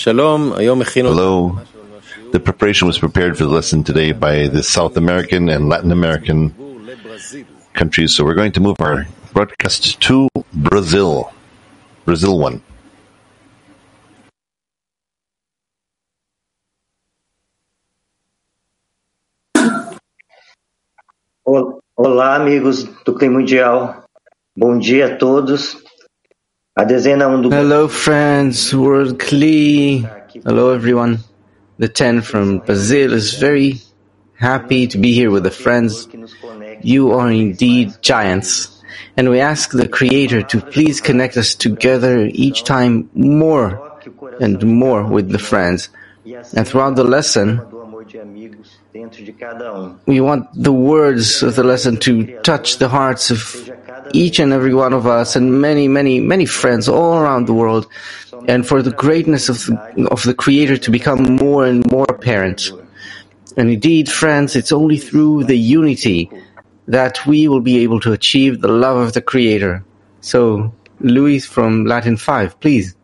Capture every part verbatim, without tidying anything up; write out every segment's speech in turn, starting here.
Hello. The preparation was prepared for the lesson today by the South American and Latin American countries, so we're going to move our broadcast to Brazil. Brazil one. Olá, amigos do Clima Mundial. Bom dia a todos. A dezena um do... Hello, friends, World Cli. Hello, everyone. The ten from Brazil is very happy to be here with the friends. You are indeed giants. And we ask the Creator to please connect us together each time more and more with the friends. And throughout the lesson, we want the words of the lesson to touch the hearts of each and every one of us and many, many, many friends all around the world, and for the greatness of the, of the Creator to become more and more apparent. And indeed, friends, it's only through the unity that we will be able to achieve the love of the Creator. So, Luis from Latin five, please.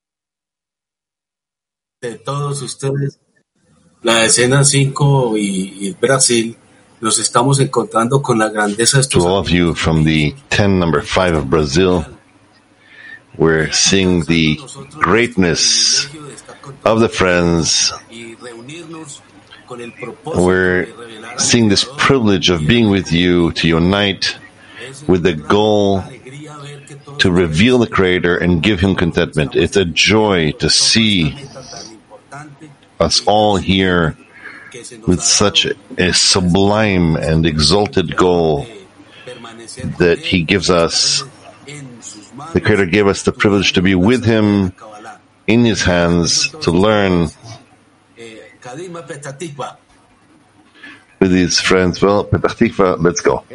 De todos ustedes, la decena cinco y, y Brasil, nos estamos encontrando con la grandeza de estos. To all of you from the ten number five of Brazil, we're seeing the greatness of the friends. We're seeing this privilege of being with you to unite with the goal to reveal the Creator and give Him contentment. It's a joy to see us all here with such a sublime and exalted goal that He gives us. The Creator gave us the privilege to be with Him in His hands, to learn with these friends. Well, Petach Tikva, let's go.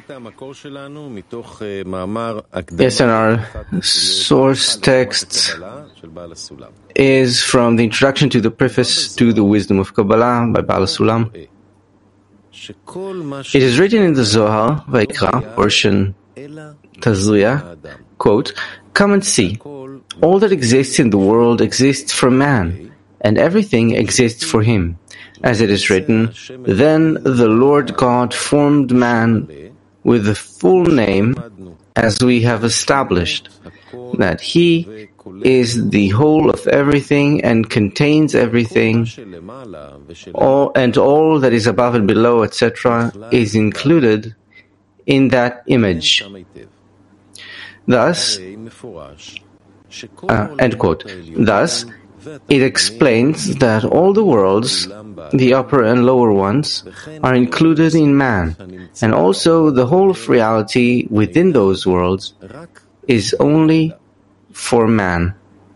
Yes, and our source text is from the introduction to the preface to the Wisdom of Kabbalah by Baal HaSulam. It is written in the Zohar, Vaikra, portion Tazuya, quote, "Come and see, all that exists in the world exists for man, and everything exists for him. As it is written, then the Lord God formed man with the full name, as we have established, that he is the whole of everything and contains everything, all, and all that is above and below, et cetera, is included in that image." Thus, uh, end quote. Thus, it explains that all the worlds, the upper and lower ones, are included in man, and also the whole of reality within those worlds is only for man.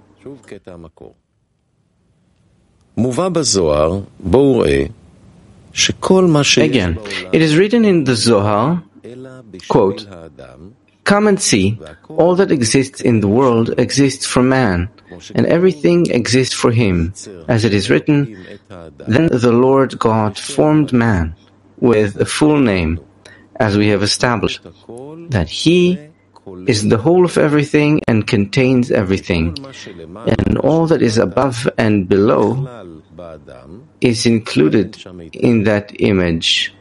Again, it is written in the Zohar, quote, "Come and see, all that exists in the world exists for man, and everything exists for him. As it is written, then the Lord God formed man with a full name, as we have established, that he is the whole of everything and contains everything, and all that is above and below is included in that image."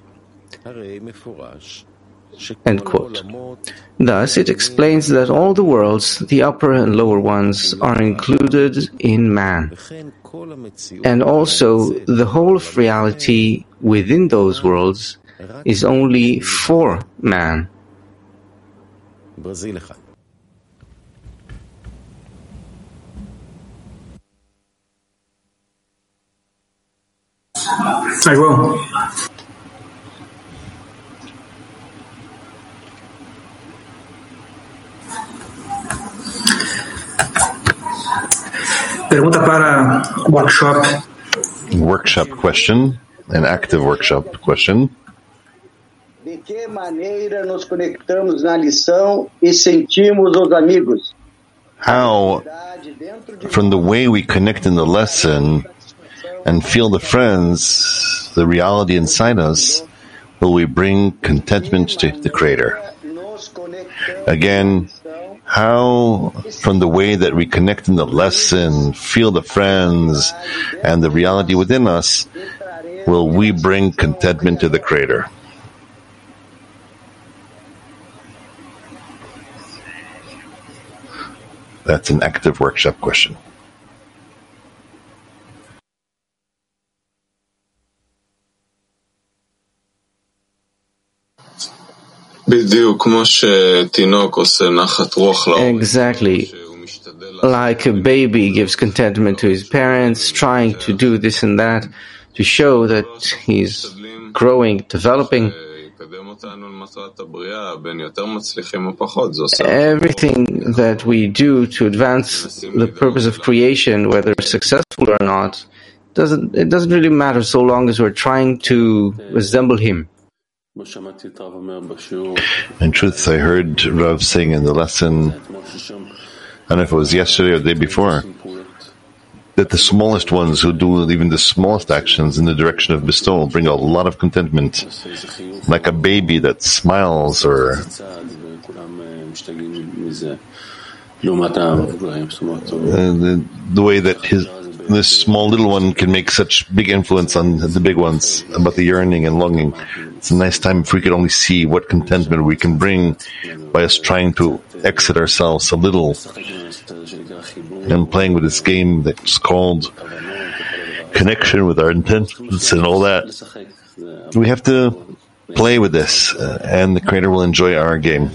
End quote. Thus, it explains that all the worlds, the upper and lower ones, are included in man, and also the whole of reality within those worlds is only for man. I will. Pergunta para workshop. Workshop question, an active workshop question. De que maneira nos conectamos na lição e sentimos os amigos? How, from the way we connect in the lesson and feel the friends, the reality inside us, will we bring contentment to the Creator? Again, how, from the way that we connect in the lesson, feel the friends, and the reality within us, will we bring contentment to the Creator? That's an active workshop question. Exactly. Like a baby gives contentment to his parents, trying to do this and that to show that he's growing, developing. Everything that we do to advance the purpose of creation, whether successful or not, doesn't it doesn't really matter so long as we're trying to resemble him. In truth, I heard Rav saying in the lesson, I don't know if it was yesterday or the day before, that the smallest ones who do even the smallest actions in the direction of bestowal bring a lot of contentment, like a baby that smiles, or uh, the, the way that his this small little one can make such big influence on the big ones about the yearning and longing. It's a nice time if we could only see what contentment we can bring by us trying to exit ourselves a little and playing with this game that's called connection with our intentions and all that. We have to play with this, uh, and the Creator will enjoy our game.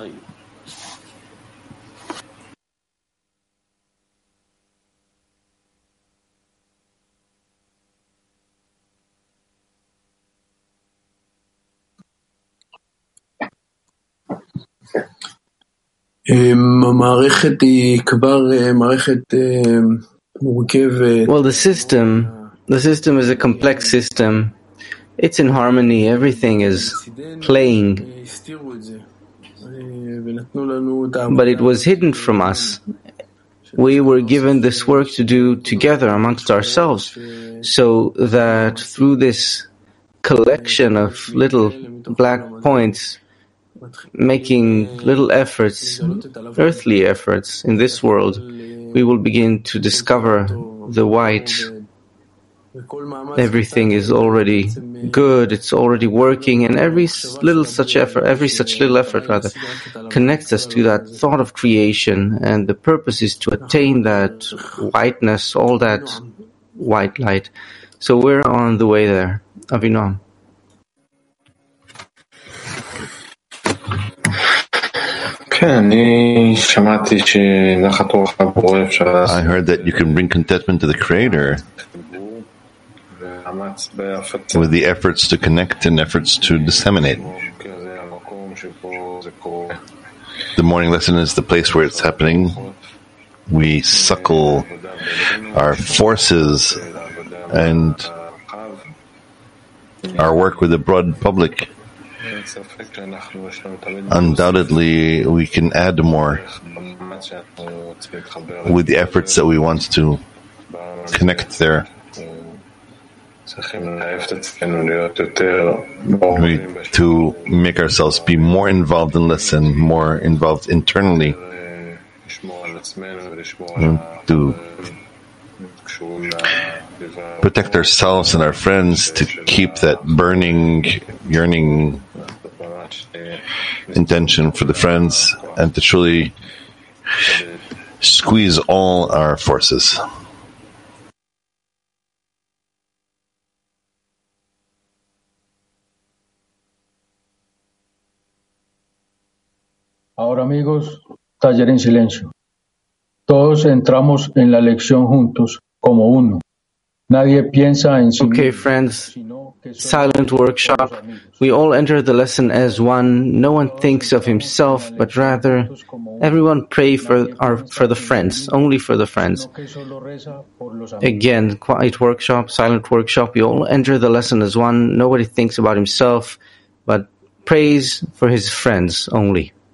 Well, the system, the system is a complex system. It's in harmony. Everything is playing. But it was hidden from us. We were given this work to do together amongst ourselves, so that through this collection of little black points, making little efforts, earthly efforts in this world, we will begin to discover the white. Everything is already good, it's already working, and every little such effort, every such little effort rather, connects us to that thought of creation, and the purpose is to attain that whiteness, all that white light. So we're on the way there. Avinoam. I heard that you can bring contentment to the Creator with the efforts to connect and efforts to disseminate. The morning lesson is the place where it's happening. We suckle our forces and our work with the broad public. Undoubtedly, we can add more with the efforts that we want to connect there. We, to make ourselves be more involved in lesson, more involved internally, to protect ourselves and our friends, to keep that burning, yearning intention for the friends, and to truly squeeze all our forces. Ahora, amigos, taller en silencio. Todos entramos en la lección juntos, como uno. Nadie piensa en sí. Okay, friends, silent workshop. We all enter the lesson as one. No one thinks of himself, but rather everyone pray for our for the friends, only for the friends. Again, quiet workshop, silent workshop. We all enter the lesson as one. Nobody thinks about himself, but prays for his friends only.